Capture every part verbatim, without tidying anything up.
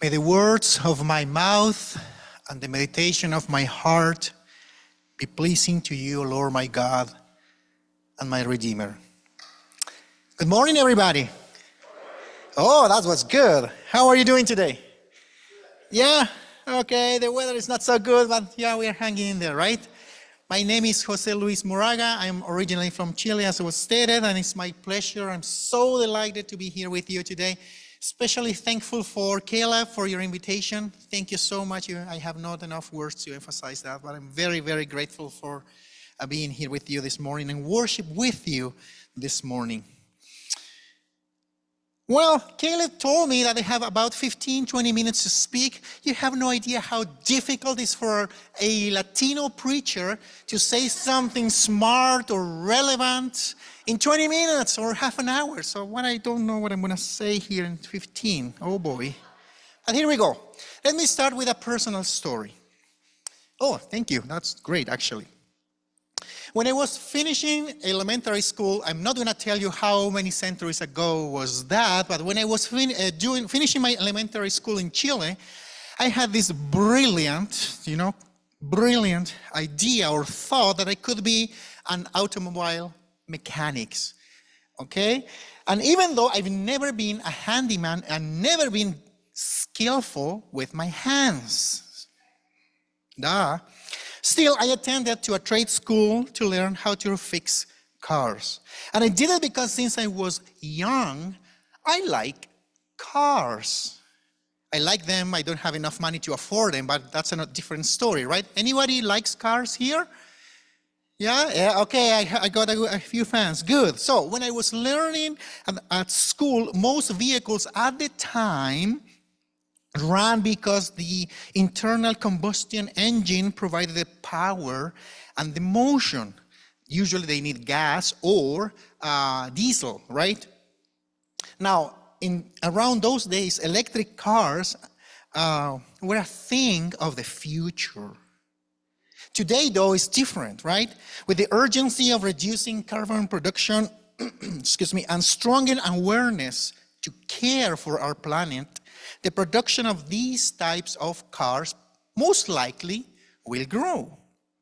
May the words of my mouth and the meditation of my heart be pleasing to you, Lord my God and my Redeemer. Good morning, everybody. Oh, that was good. How are you doing today? Yeah, okay, the weather is not so good, but yeah, we are hanging in there, right? My name is Jose Luis Moraga. I'm originally from Chile, as was stated, and it's my pleasure. I'm so delighted to be here with you today. Especially thankful for Kayla for your invitation. Thank you so much. I have not enough words to emphasize that, but I'm very, very grateful for uh, being here with you this morning and worship with you this morning. Well, Caleb told me that I have about fifteen, twenty minutes to speak. You have no idea how difficult it is for a Latino preacher to say something smart or relevant in twenty minutes or half an hour. So what I don't know what I'm going to say here in fifteen. Oh boy. But here we go. Let me start with a personal story. Oh, thank you. That's great, actually. When I was finishing elementary school, I'm not going to tell you how many centuries ago was that, but when I was fin uh, doing, finishing my elementary school in Chile, I had this brilliant, you know, brilliant idea or thought that I could be an automobile mechanic, okay? And even though I've never been a handyman and never been skillful with my hands, duh. Still, I attended to a trade school to learn how to fix cars. And I did it because since I was young, I like cars. I like them. I don't have enough money to afford them, but that's a different story, right? Anybody likes cars here? Yeah, yeah, okay, I, I got a, a few fans. Good. So when I was learning at, at school, most vehicles at the time ran because the internal combustion engine provided the power and the motion. Usually they need gas or uh, diesel, right? Now, in around those days, electric cars uh, were a thing of the future. Today, though, is different, right? With the urgency of reducing carbon production, excuse me, and stronger awareness to care for our planet, the production of these types of cars most likely will grow.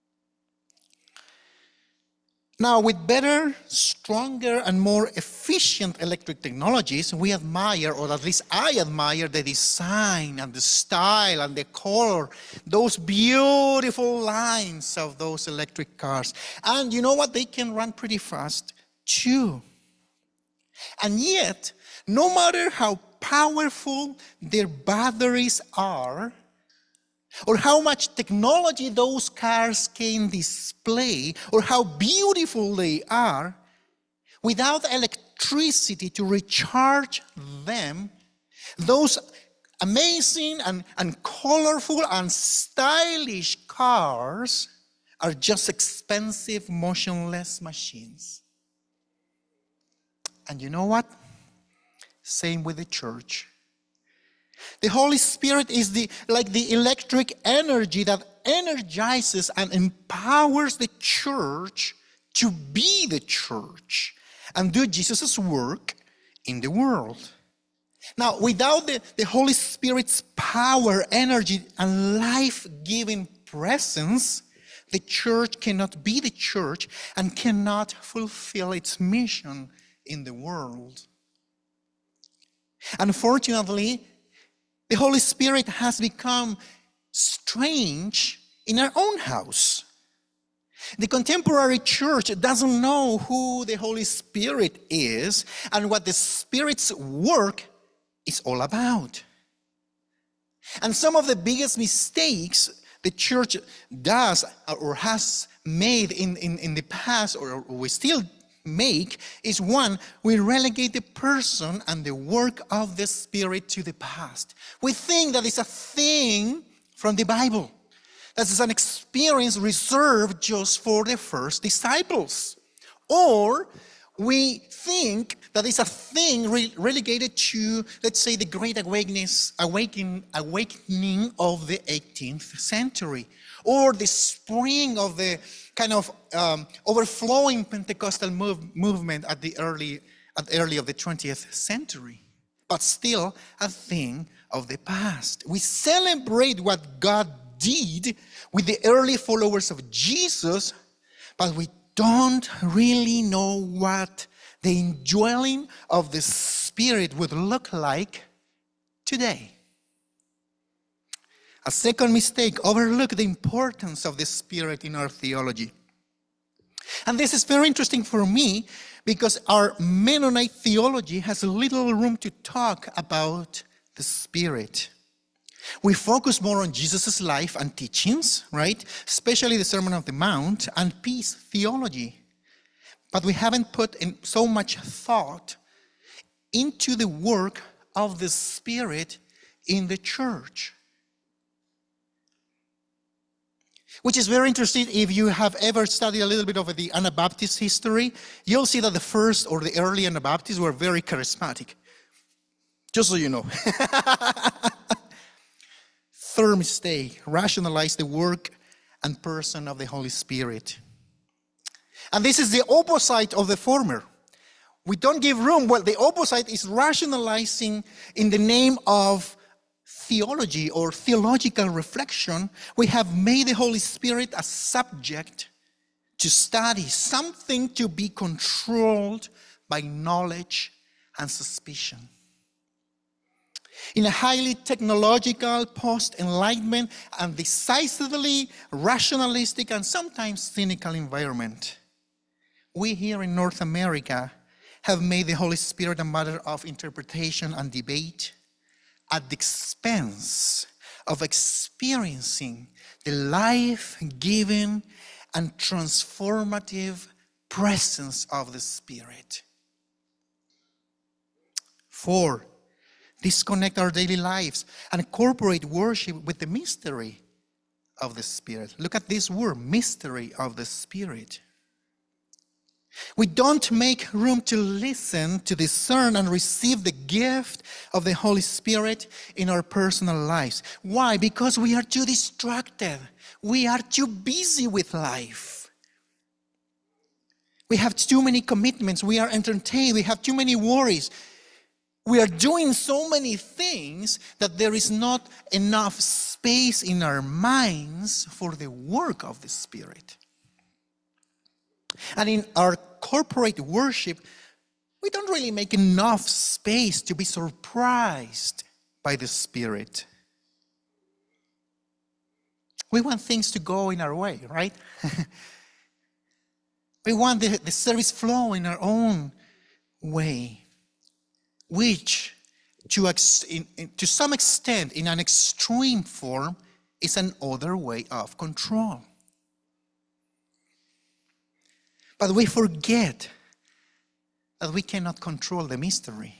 Now, with better, stronger, and more efficient electric technologies, we admire, or at least I admire, the design and the style and the color, those beautiful lines of those electric cars. And you know what? They can run pretty fast, too. And yet, no matter how powerful their batteries are, or how much technology those cars can display, or how beautiful they are, without electricity to recharge them, those amazing and, and colorful and stylish cars are just expensive, motionless machines. And you know what? Same with the church. The Holy Spirit is the, like the electric energy that energizes and empowers the church to be the church and do Jesus' work in the world. Now, without the, the Holy Spirit's power, energy, and life-giving presence, the church cannot be the church and cannot fulfill its mission in the world. Unfortunately, the Holy Spirit has become strange in our own house. The contemporary church doesn't know who the Holy Spirit is and what the Spirit's work is all about. And some of the biggest mistakes the church does or has made in, in, in the past, or we still make, is one, we relegate the person and the work of the Spirit to the past. We think that it's a thing from the Bible. That is an experience reserved just for the first disciples. Or we think that it's a thing re relegated to, let's say, the Great Awakening, awakening of the eighteenth century. Or the spring of the kind of um, overflowing Pentecostal move, movement at the early, at early of the twentieth century. but still a thing of the past. We celebrate what God did with the early followers of Jesus, but we don't really know what the indwelling of the Spirit would look like today. A second mistake, overlook the importance of the Spirit in our theology. And this is very interesting for me because our Mennonite theology has little room to talk about the Spirit. We focus more on Jesus' life and teachings, right? Especially the Sermon on the Mount and peace theology. But we haven't put in so much thought into the work of the Spirit in the church. Which is very interesting. If you have ever studied a little bit of the Anabaptist history, you'll see that the first or the early Anabaptists were very charismatic. Just so you know. Third mistake, rationalize the work and person of the Holy Spirit. And this is the opposite of the former. We don't give room. Well, the opposite is rationalizing in the name of theology or theological reflection. We have made the Holy Spirit a subject to study, something to be controlled by knowledge and suspicion. In a highly technological, post-enlightenment, and decisively rationalistic and sometimes cynical environment, we here in North America have made the Holy Spirit a matter of interpretation and debate at the expense of experiencing the life-giving and transformative presence of the Spirit. Four, disconnect our daily lives and incorporate worship with the mystery of the Spirit. Look at this word, mystery of the Spirit. We don't make room to listen, to discern, and receive the gift of the Holy Spirit in our personal lives. Why? Because we are too distracted. We are too busy with life. We have too many commitments. We are entertained. We have too many worries. We are doing so many things that there is not enough space in our minds for the work of the Spirit. And in our corporate worship, we don't really make enough space to be surprised by the Spirit. We want things to go in our way, right? We want the, the service flow in our own way, which to, ex, in, in, to some extent, in an extreme form, is another way of control. But we forget that we cannot control the mystery.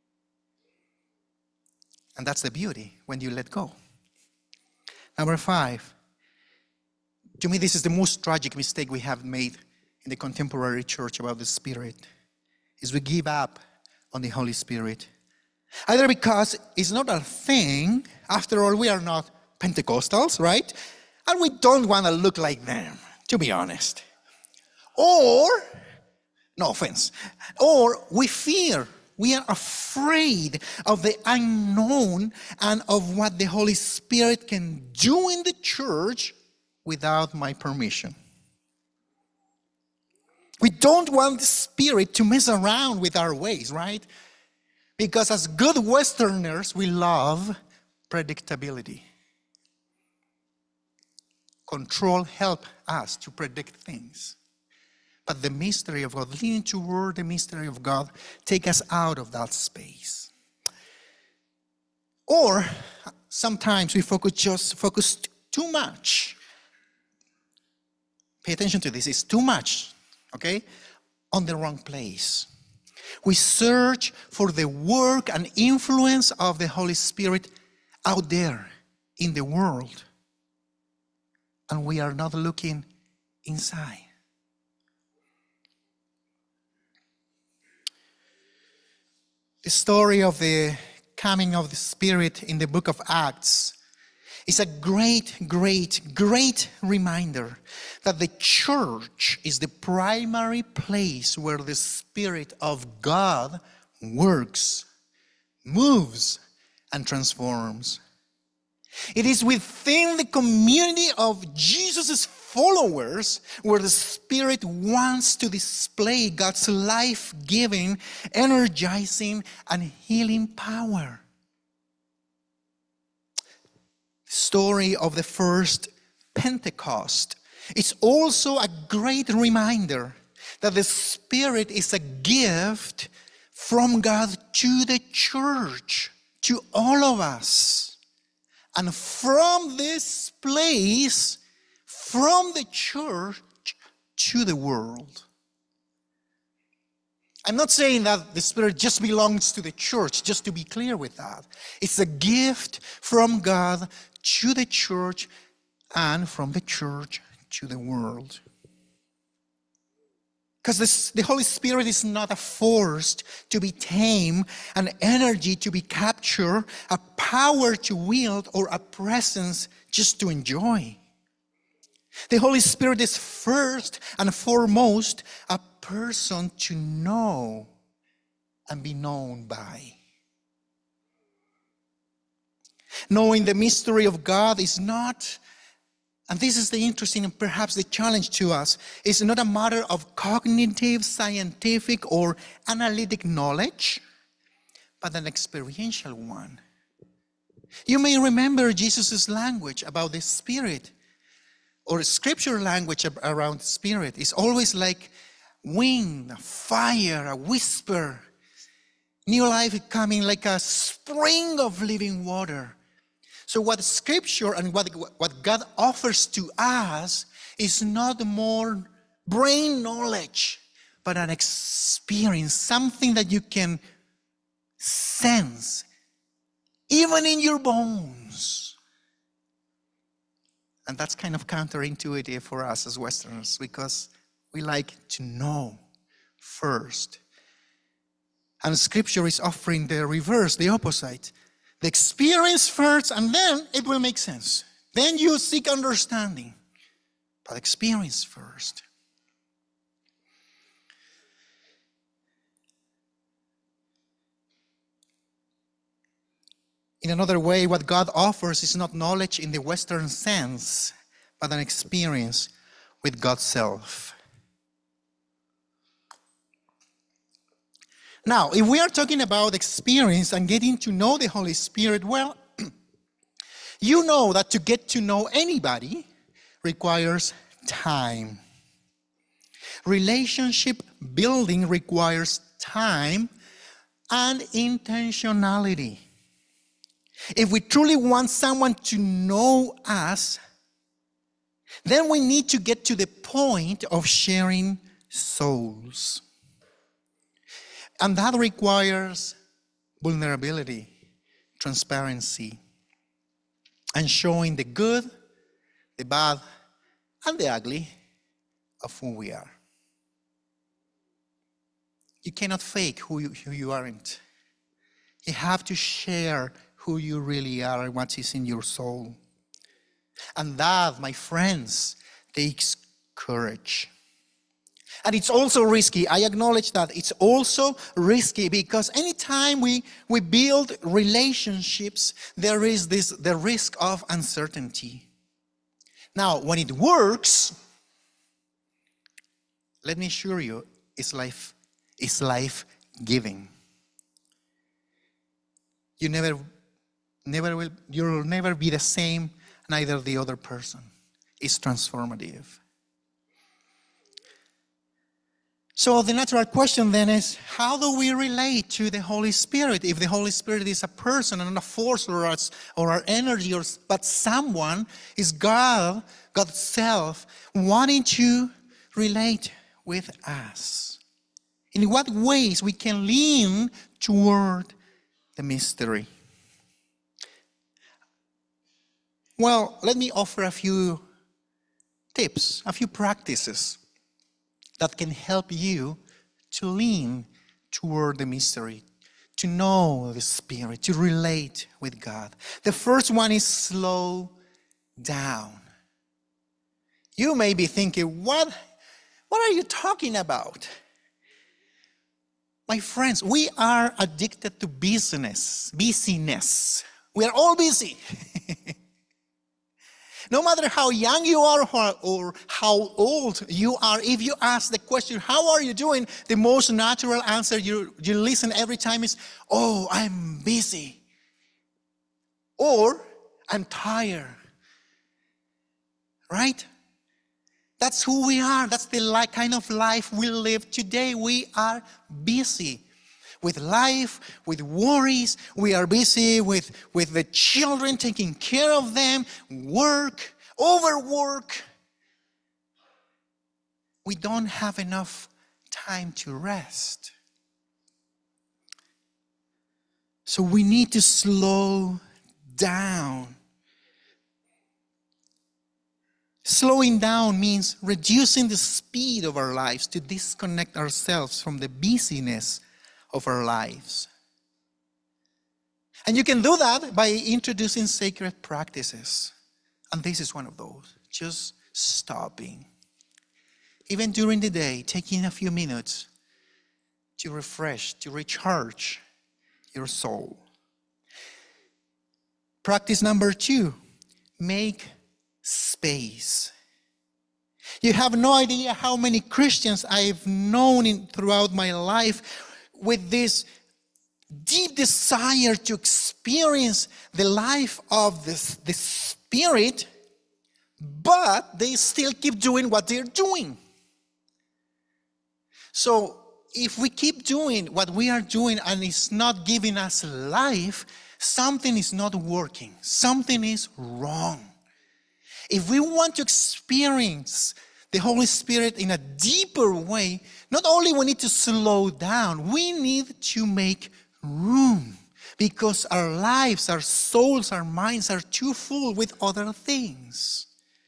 And that's the beauty when you let go. Number five, to me this is the most tragic mistake we have made in the contemporary church about the Spirit, is we give up on the Holy Spirit. Either because it's not a thing, after all we are not Pentecostals, right? And we don't want to look like them, to be honest. Or, no offense, or we fear, we are afraid of the unknown and of what the Holy Spirit can do in the church without my permission. We don't want the Spirit to mess around with our ways, right? Because as good Westerners, we love predictability. Control helps us to predict things. But the mystery of God, leaning toward the mystery of God, take us out of that space. Or sometimes we focus just focus too much. Pay attention to this, it's too much, okay? On the wrong place. We search for the work and influence of the Holy Spirit out there in the world. And we are not looking inside. The story of the coming of the Spirit in the book of Acts is a great, great, great reminder that the church is the primary place where the Spirit of God works moves, and transforms. It is within the community of Jesus' followers where the Spirit wants to display God's life-giving, energizing, and healing power. The story of the first Pentecost is also a great reminder that the Spirit is a gift from God to the church, to all of us. And from this place, from the church to the world. I'm not saying that the Spirit just belongs to the church, just to be clear with that. It's a gift from God to the church and from the church to the world. Because the Holy Spirit is not a force to be tamed, an energy to be captured, a power to wield, or a presence just to enjoy. The Holy Spirit is first and foremost a person to know and be known by. Knowing the mystery of God is not, and this is the interesting and perhaps the challenge to us, it's not a matter of cognitive, scientific, or analytic knowledge, but an experiential one. You may remember Jesus' language about the Spirit, or scripture language around the Spirit. It's always like wind, a fire, a whisper. New life coming like a spring of living water. So what Scripture and what, what God offers to us is not more brain knowledge, but an experience, something that you can sense, even in your bones. And that's kind of counterintuitive for us as Westerners, because we like to know first. And Scripture is offering the reverse, the opposite. The experience first, and then it will make sense. Then you seek understanding. But experience first. In another way, what God offers is not knowledge in the Western sense, but an experience with God's self. Now, if we are talking about experience and getting to know the Holy Spirit, well, you know that to get to know anybody requires time. Relationship building requires time and intentionality. If we truly want someone to know us, then we need to get to the point of sharing souls. And that requires vulnerability, transparency, and showing the good, the bad, and the ugly of who we are. You cannot fake who you, who you aren't. You have to share who you really are and what is in your soul. And that, my friends, takes courage. And it's also risky. I acknowledge that it's also risky because anytime we, we build relationships, there is this the risk of uncertainty. Now, when it works, let me assure you, it's life, it's life-giving. You never, never will, you'll never be the same, neither the other person. It's transformative. So the natural question then is, how do we relate to the Holy Spirit? If the Holy Spirit is a person and not a force or us or our energy, or, but someone, is God, God's self, wanting to relate with us. In what ways we can lean toward the mystery? Well, let me offer a few tips, a few practices that can help you to lean toward the mystery, to know the Spirit, to relate with God. The first one is slow down. You may be thinking, what, what are you talking about? My friends, we are addicted to business, busyness. We are all busy. No matter how young you are or, or how old you are, if you ask the question, how are you doing? The most natural answer you, you listen every time is, oh, I'm busy. Or, I'm tired. Right? That's who we are. That's the like, kind of life we live today. We are busy with life, with worries. We are busy with, with the children, taking care of them, work, overwork. We don't have enough time to rest. So we need to slow down. Slowing down means reducing the speed of our lives to disconnect ourselves from the busyness of our lives. And you can do that by introducing sacred practices. And this is one of those. Just stopping. Even during the day, taking a few minutes to refresh, to recharge your soul. Practice number two, make space. You have no idea how many Christians I've known in, throughout my life with this deep desire to experience the life of this, the Spirit, but they still keep doing what they're doing. So if we keep doing what we are doing and it's not giving us life, something is not working. Something is wrong. If we want to experience the Holy Spirit in a deeper way, not only we need to slow down, we need to make room because our lives, our souls, our minds are too full with other things.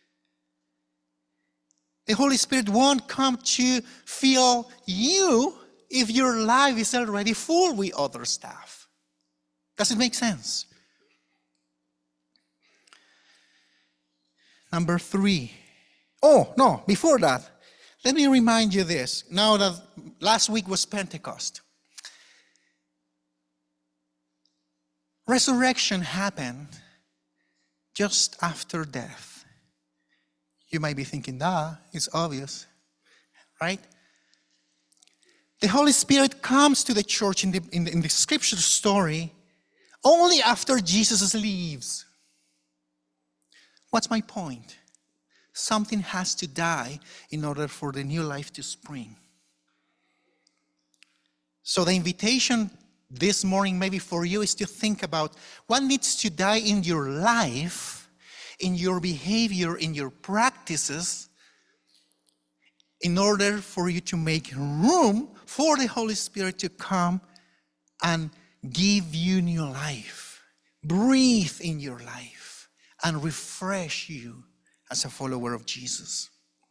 The Holy Spirit won't come to fill you if your life is already full with other stuff. Does it make sense? Number three. Oh, no, before that, let me remind you this. Now that last week was Pentecost. Resurrection happened just after death. You might be thinking, "Duh, it's obvious," right? The Holy Spirit comes to the church in the, in the, in the scripture story only after Jesus leaves. What's my point? Something has to die in order for the new life to spring. So the invitation this morning maybe for you is to think about what needs to die in your life, in your behavior, in your practices, in order for you to make room for the Holy Spirit to come and give you new life, breathe in your life, and refresh you as a follower of Jesus.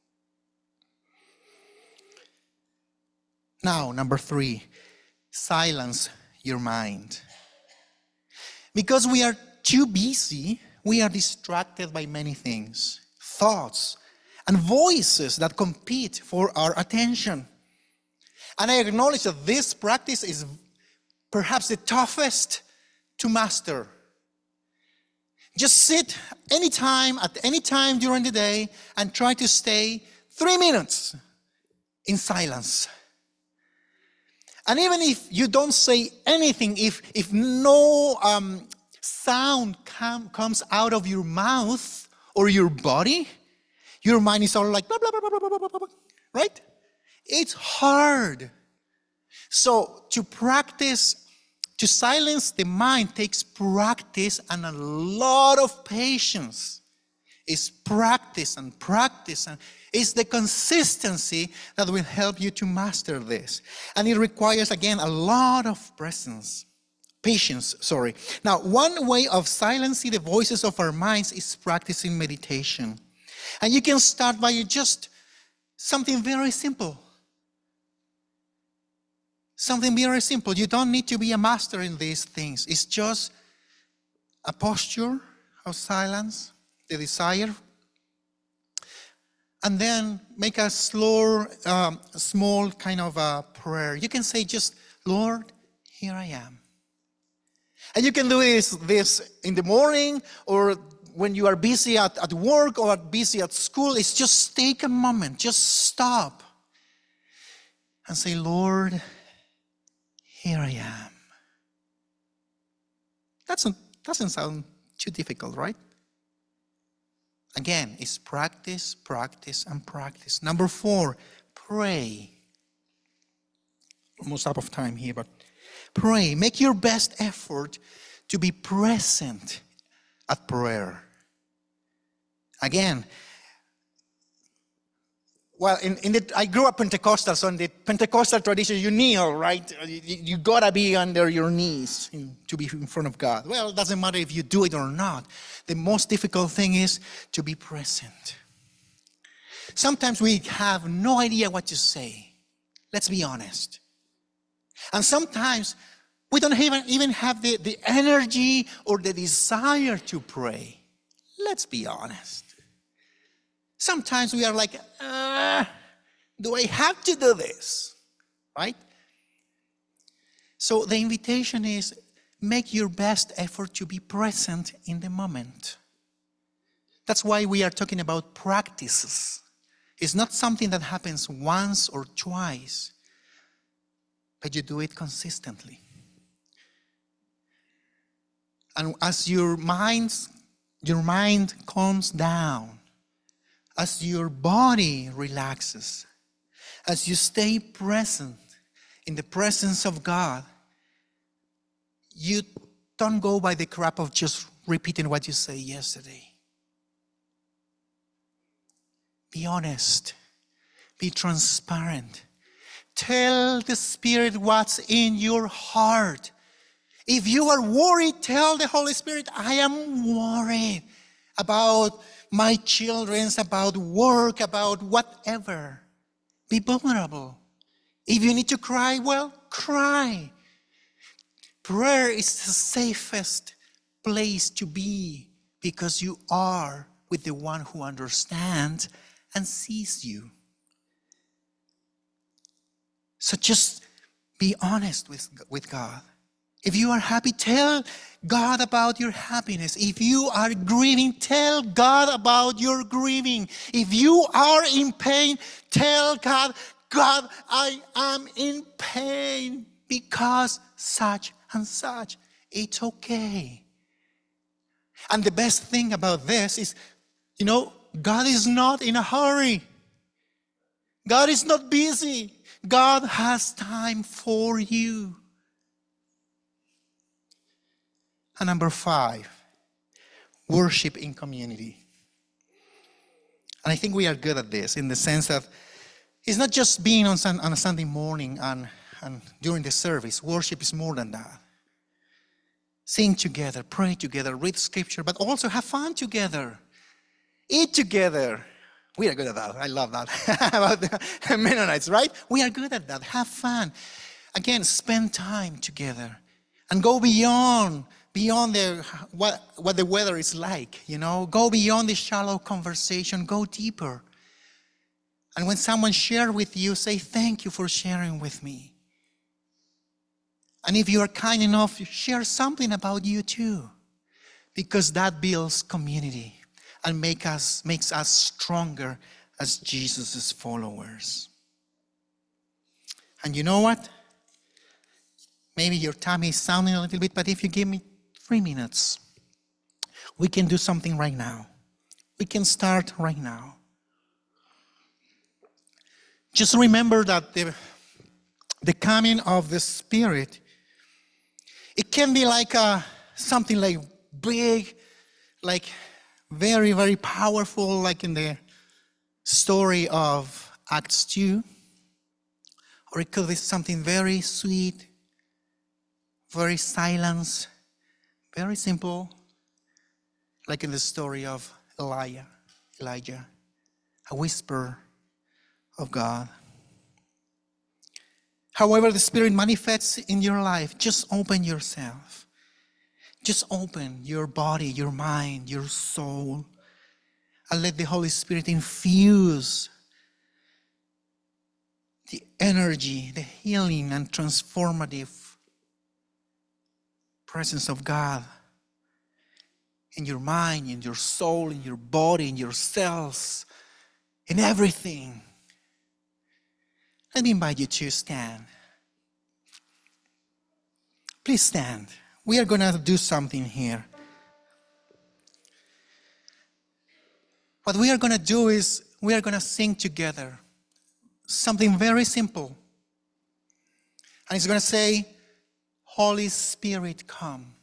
Now, number three, silence your mind. Because we are too busy, we are distracted by many things, thoughts, and voices that compete for our attention. And I acknowledge that this practice is perhaps the toughest to master. Just sit anytime, at any time during the day, and try to stay three minutes in silence. And even if you don't say anything, if, if no um, sound com- comes out of your mouth or your body, your mind is all like blah, blah, blah, blah, blah, blah, blah, right? It's hard. So to practice, to silence the mind takes practice and a lot of patience. It's practice and practice, and it's the consistency that will help you to master this. And it requires, again, a lot of presence, patience, sorry. Now, one way of silencing the voices of our minds is practicing meditation. And you can start by just something very simple. Something very simple. You don't need to be a master in these things. It's just a posture of silence, the desire. And then make a slow, um, small kind of a prayer. You can say just, Lord, here I am. And you can do this, this in the morning, or when you are busy at, at work or busy at school. It's just take a moment, just stop and say, Lord, here I am. That doesn't sound too difficult, right? Again, it's practice, practice, and practice. Number four, pray. Almost out of time here, but pray. Make your best effort to be present at prayer. Again, well, in, in the, I grew up Pentecostal, so in the Pentecostal tradition, you kneel, right? You, you gotta be under your knees to be in front of God. Well, it doesn't matter if you do it or not. The most difficult thing is to be present. Sometimes we have no idea what to say. Let's be honest. And sometimes we don't even, even have the, the energy or the desire to pray. Let's be honest. Sometimes we are like, uh, do I have to do this? Right? So the invitation is, make your best effort to be present in the moment. That's why we are talking about practices. It's not something that happens once or twice, but you do it consistently. And as your mind, your mind calms down, as your body relaxes, as you stay present in the presence of God, you don't go by the crap of just repeating what you said yesterday. Be honest. Be transparent. Tell the Spirit what's in your heart. If you are worried, tell the Holy Spirit, I am worried about my children, about work, about whatever. Be vulnerable. If you need to cry, well, cry. Prayer is the safest place to be because you are with the one who understands and sees you. So just be honest with, with God. If you are happy, tell God about your happiness. If you are grieving, tell God about your grieving. If you are in pain, tell God, God, I am in pain because such and such. It's okay. And the best thing about this is, you know, God is not in a hurry. God is not busy. God has time for you. And number five, worship in community. And I think we are good at this in the sense that it's not just being on, sun, on a Sunday morning and, and during the service. Worship is more than that. Sing together, pray together, read scripture, but also have fun together. Eat together. We are good at that. I love that. About the Mennonites, right? We are good at that. Have fun. Again, spend time together and go beyond beyond the what what the weather is like, you know. Go beyond the shallow conversation. Go deeper. And when someone shares with you, say, thank you for sharing with me. And if you are kind enough, share something about you too, because that builds community and make us, makes us stronger as Jesus' followers. And you know what? Maybe your time is sounding a little bit, but if you give me three minutes, we can do something right now. We can start right now. Just remember that the, the coming of the Spirit, it can be like a, something like big, like very, very powerful, like in the story of Acts two. Or it could be something very sweet, very silent, very simple, like in the story of Elijah, Elijah, a whisper of God. However the Spirit manifests in your life, just open yourself. Just open your body, your mind, your soul, and let the Holy Spirit infuse the energy, the healing and transformative presence of God in your mind, in your soul, in your body, in your cells, in everything. Let me invite you to stand. Please stand. We are going to do something here. What we are going to do is we are going to sing together something very simple. And it's going to say, Holy Spirit, come.